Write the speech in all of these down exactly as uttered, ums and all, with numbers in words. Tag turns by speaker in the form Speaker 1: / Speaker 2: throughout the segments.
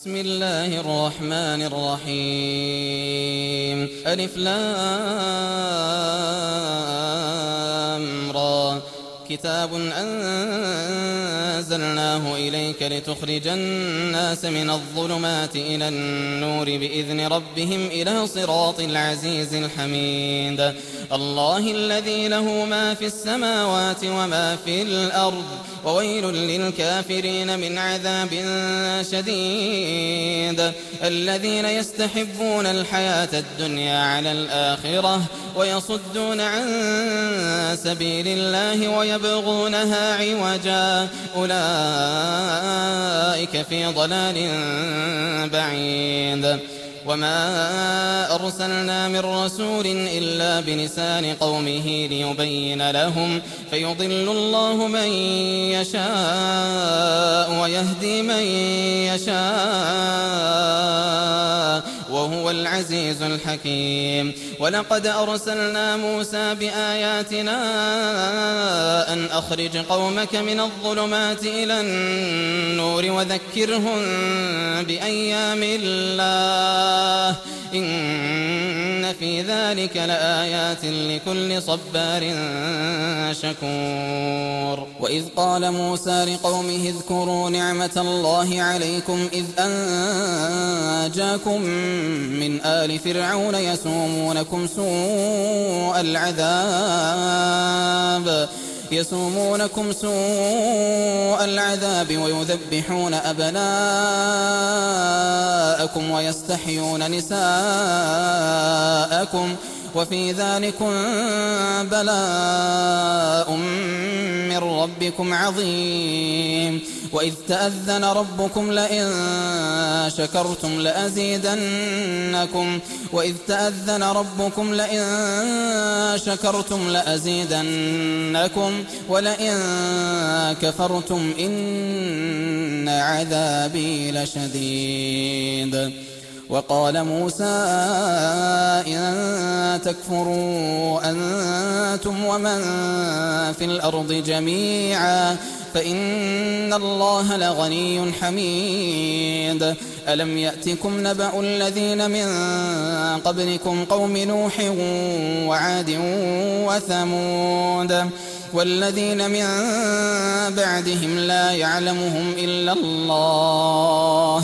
Speaker 1: بسم الله الرحمن الرحيم ألف لام را كتاب أنزلناه إليك لتخرج الناس من الظلمات إلى النور بإذن ربهم إلى صراط العزيز الحميد الله الذي له ما في السماوات وما في الأرض وويل للكافرين من عذاب شديد الذين يستحبون الحياة الدنيا على الآخرة ويصدون عن سبيل الله ويبغونها عوجا أولئك في ضلال بعيد وما أرسلنا من رسول إلا بلسان قومه ليبين لهم فيضل الله من يشاء ويهدي من يشاء وهو العزيز الحكيم ولقد أرسلنا موسى بآياتنا أن أخرج قومك من الظلمات إلى النور وذكرهم بأيام الله إن في ذلك لآيات لكل صبار شكور وإذ قال موسى لقومه اذكروا نعمة الله عليكم إذ أنجاكم من آل فرعون يسومونكم سوء العذاب يسومونكم سوء العذاب ويذبحون أبناءكم ويستحيون نساءكم وفي ذلكم بلاء من ربكم عظيم وإذ تأذن ربكم لئن شكرتم لأزيدنكم وإذ تأذن ربكم لئن شكرتم لأزيدنكم ولئن كفرتم إن عذابي لشديد وقال موسى إن تكفروا أنتم ومن في الأرض جميعا فإن الله لغني حميد ألم يأتكم نبأ الذين من قبلكم قوم نوح وعاد وثمود والذين من بعدهم لا يعلمهم إلا الله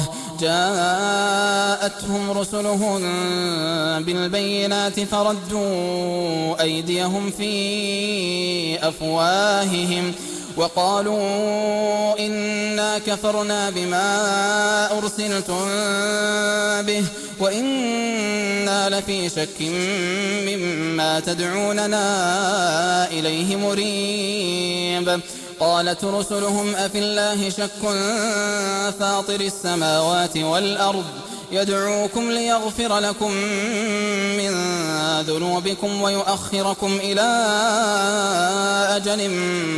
Speaker 1: جاءتهم رسلهم بالبينات فردوا أيديهم في أفواههم وقالوا إنا كفرنا بما أرسلتم به وإنا لفي شك مما تدعوننا إليه مريب قالت رسلهم أفي الله شك فاطر السماوات والأرض يدعوكم ليغفر لكم من ذنوبكم ويؤخركم إلى أجل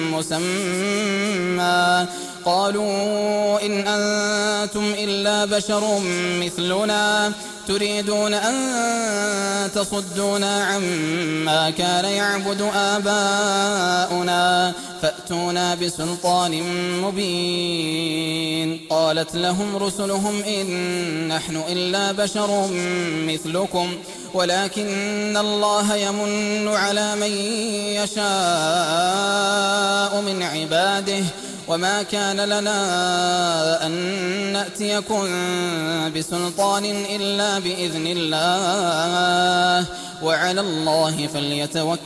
Speaker 1: مسمى قالوا إن أنتم إلا بشر مثلنا تريدون أن تصدونا عما كان يعبد آباؤنا فأتونا بسلطان مبين قالت لهم رسلهم إن نحن إلا بشر مثلكم ولكن الله يمن على من يشاء من عباده وما كان لنا أن نأتيكم بسلطان إلا بإذن الله وعلى الله فليتوكل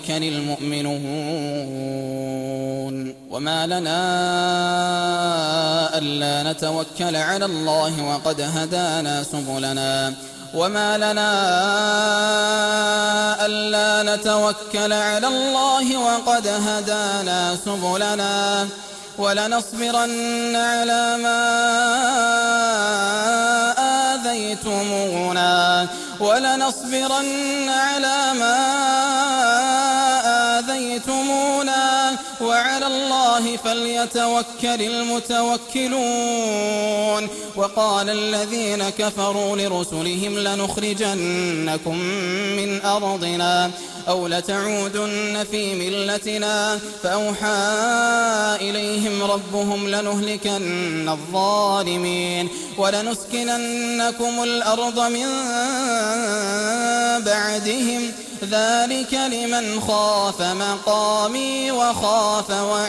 Speaker 1: المؤمنون وما لنا ألا نتوكل على الله وقد هدانا سبلنا وما لنا ألا نتوكل على الله وقد هدانا سبلنا ولنصبرن على ما آذيتمونا ولنصبرن على ما آذيتمونا وعلى الله الله فليتوكل المتوكلون. وقال الذين كفروا لرسلهم لنخرجنكم من أرضنا أو لتعودن في ملتنا فأوحى إليهم ربهم لنهلكن الظالمين ولنسكننكم الأرض من بعدهم ذلك لمن خاف مقامي وخاف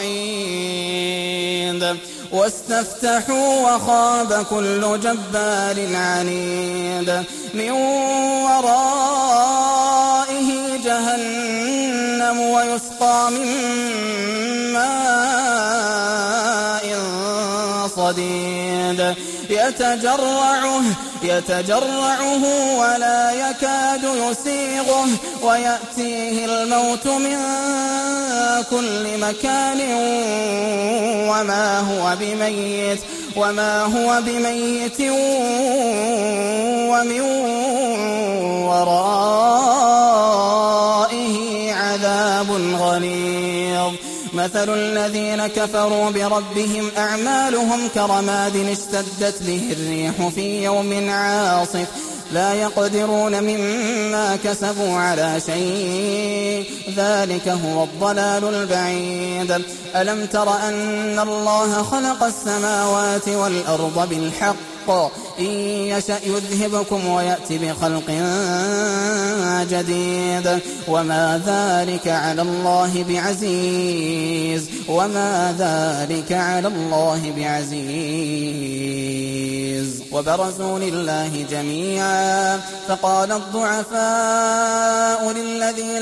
Speaker 1: وعيد. واستفتحوا وخاب كل جبار عنيد من ورائه جهنم ويسقى من ماء صديد يتجرعه, يتجرعه ولا يكاد يسيغه ويأتيه الموت من كل مكان وما هو بميت وما هو بميت ومن ورائه عذاب غليظ. مثل الذين كفروا بربهم أعمالهم كرماد اشتدت به الريح في يوم عاصف لا يقدرون مما كسبوا على شيء ذلك هو الضلال البعيد. ألم تر أن الله خلق السماوات والأرض بالحق إن يشأ يذهبكم ويأتي بخلق جديد وما ذلك على الله بعزيز وما ذلك على الله بعزيز. وبرزوا لله جميعا فقال الضعفاء للذين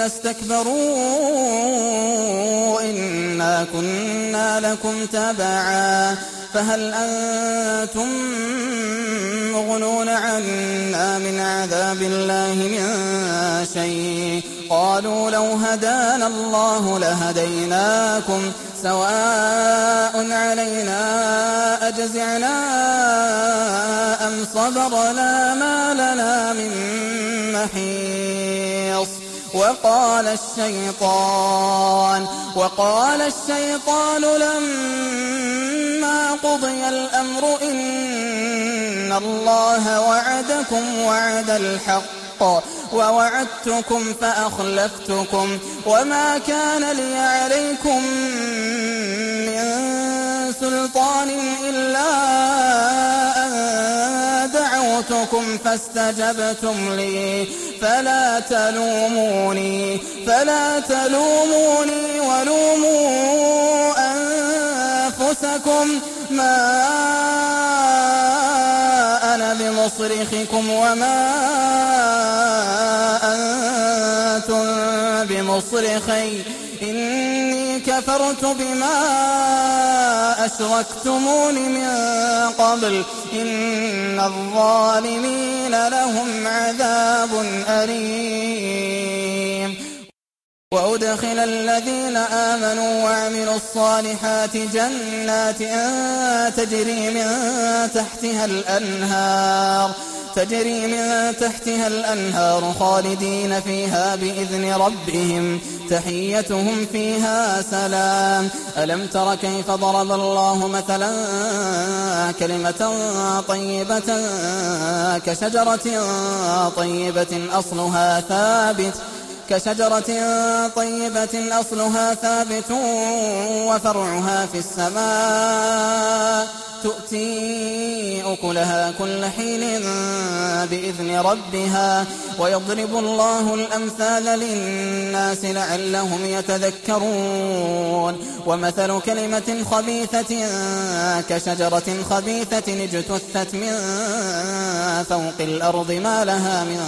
Speaker 1: استكبروا إنا كنا لكم تبعا فهل أنتم مغنون عنا من عذاب الله من شيء قالوا لو هدانا الله لهديناكم سواء علينا أجزعنا أم صبرنا ما لنا من محيص. وقال الشيطان وقال الشيطان لما قضي الأمر إن الله وعدكم وعد الحق ووعدتكم فأخلفتكم وما كان لي عليكم من سلطان إلا أن دعوتكم فاستجبتم لي فلا تلوموني فلا تلوموني ولوموا أنفسكم ما أنا بمصرخكم وما أنتم بمصرخي إني كفرت بما أشركتمون من قبل إن الظالمين لهم عذاب أليم. وأدخل الذين آمنوا وعملوا الصالحات جنات تجري من تحتها الأنهار تجري من تحتها الأنهار خالدين فيها بإذن ربهم تحيتهم فيها سلام. ألم تر كيف ضرب الله مثلا كلمة طيبة كشجرة طيبة أصلها ثابت كشجرة طيبة أصلها ثابت وفرعها في السماء تؤتي أكلها كل حين بإذن ربها ويضرب الله الأمثال للناس لعلهم يتذكرون. ومثل كلمة خبيثة كشجرة خبيثة اجتثت من فوق الأرض ما لها من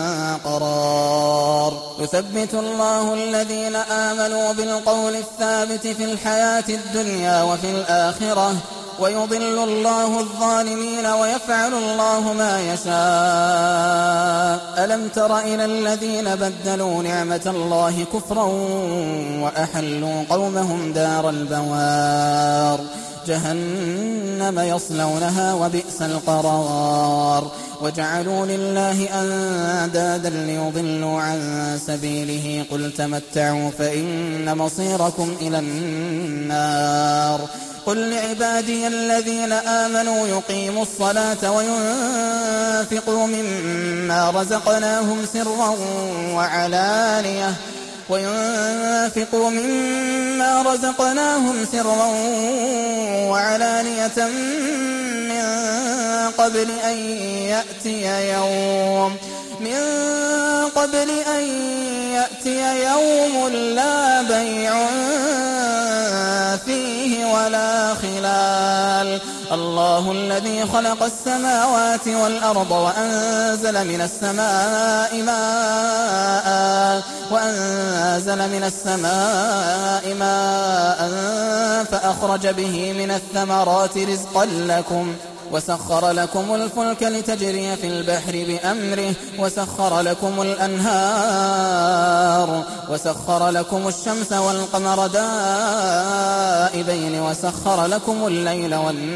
Speaker 1: قرار يثبت الله الذين آمنوا بالقول الثابت في الحياة الدنيا وفي الآخرة ويضل الله الظالمين ويفعل الله ما يشاء. ألم تر إلى الذين بدلوا نعمة الله كفرا وأحلوا قومهم دار البوار جهنم يصلونها وبئس القرار وجعلوا لله أندادا ليضلوا عن سبيله قل تمتعوا فإن مصيركم إلى النار قل لعبادي الذين آمنوا يقيموا الصلاة وينفقوا مما رزقناهم سرا وعلانية وينفقوا مما رزقناهم سرا وعلانية من قبل أن يأتي يوم من قبل أن يأتي يوم لا بيع فيه ولا خلال الله الذي خلق السماوات والأرض وأنزل من السماء ماء وأنزل من السماء ماء فأخرج به من الثمرات رزقا لكم وسخر لكم الفلك لتجري في البحر بأمره وسخر لكم الأنهار وسخر لكم الشمس والقمر دائبين وسخر لكم الليل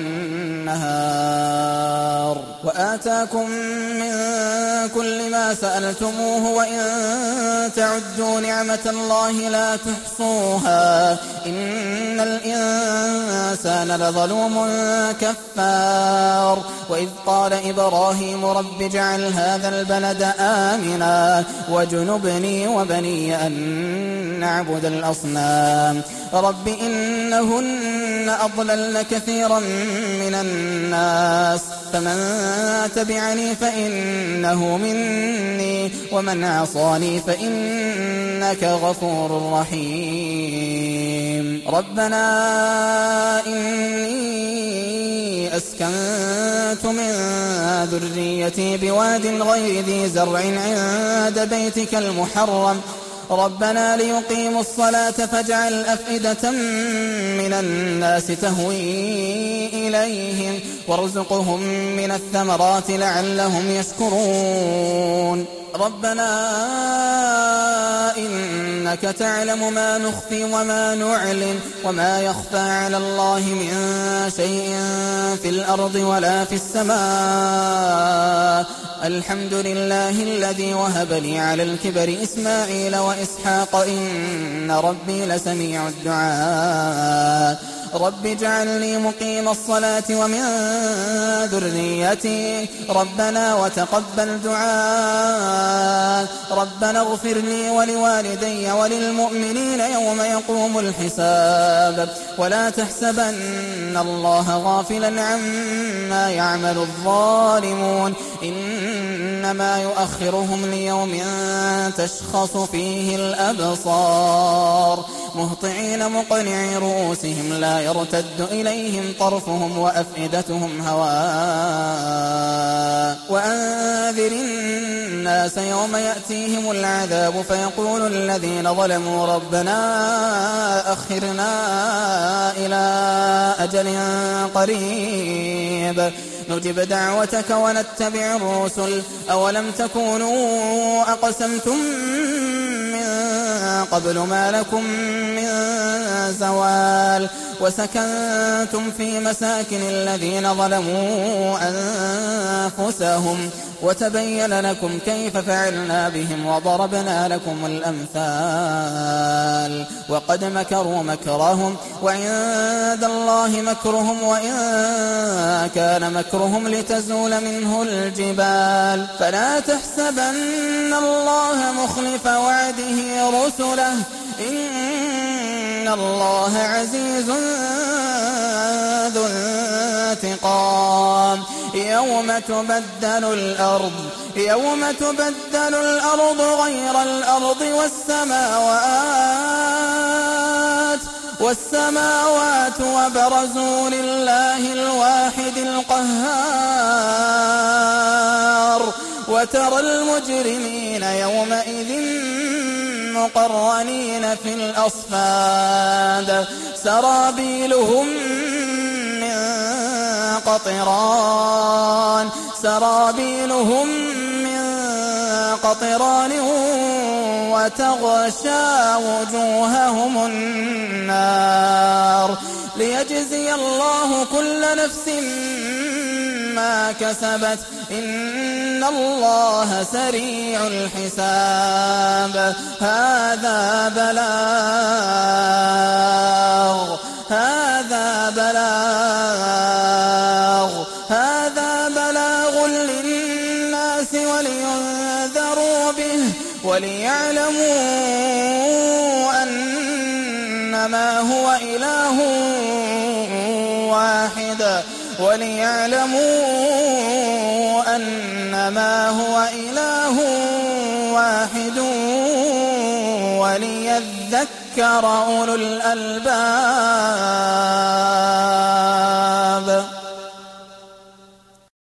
Speaker 1: والنهار وآتاكم من كل ما سألتموه وإن تعدوا نعمة الله لا تحصوها إن الإنسان لظلوم كفار وإذ قال إبراهيم رب اجعل هذا البلد آمنا واجنبني وبني أن نعبد الأصنام رب إنهن أضللن كثيرا من الناس فمن تبعني فإنه مني ومن عصاني فإنك غفور رحيم ربنا إني أسكنت من ذريتي بواد غير ذي زرع عند بيتك المحرم ربنا ليقيموا الصلاة فاجعل أفئدة من الناس تهوي إليهم وارزقهم من الثمرات لعلهم يشكرون ربنا إنك تعلم ما نخفي وما نعلن وما يخفى على الله من شيء في الأرض ولا في السماء الحمد لله الذي وهب لي على الكبر إسماعيل وإسحاق إن ربي لسميع الدعاء رب اجعلني مقيم الصلاة ومن ذريتي ربنا وتقبل دعاء ربنا اغفر لي ولوالدي وللمؤمنين يوم يقوم الحساب ولا تحسبن الله غافلا عما يعمل الظالمون إنما يؤخرهم ليوم تشخص فيه الأبصار مهطعين مقنعي رؤوسهم لا يرتد إليهم طرفهم وأفئدتهم هواء وأنذر الناس يوم يأتيهم العذاب فيقول الذين ظلموا ربنا أخرنا إلى أجل قريب نجب دعوتك ونتبع الرسل أولم تكونوا أقسمتم من قبل ما لكم من زوال وسكنتم في مساكن الذين ظلموا أنفسهم وتبين لكم كيف فعلنا بهم وضربنا لكم الأمثال وقد مكروا مكرهم وعند الله مكرهم وإن كان مكرهم لتزول منه الجبال فلا تحسبن الله مخلف وعده رسله إن الله عزيز ذو انتقام يوم تبدل الأرض يوم تبدل الأرض غير الأرض والسماوات والسماوات وبرزوا لله الواحد القهار وترى المجرمين يومئذ مقرنين في الأصفاد سرابيلهم من قطران سرابيلهم من قطران وتغشى وجوههم النار ليجزي الله كل نفس ما كسبت إن الله سريع الحساب. هذا بلاغ هذا بلاغ هذا بلاغ للناس ولينذروا به وليعلموا أنما هو إله واحد وليعلموا أنما هو إله واحد وليذكر أولو الألباب.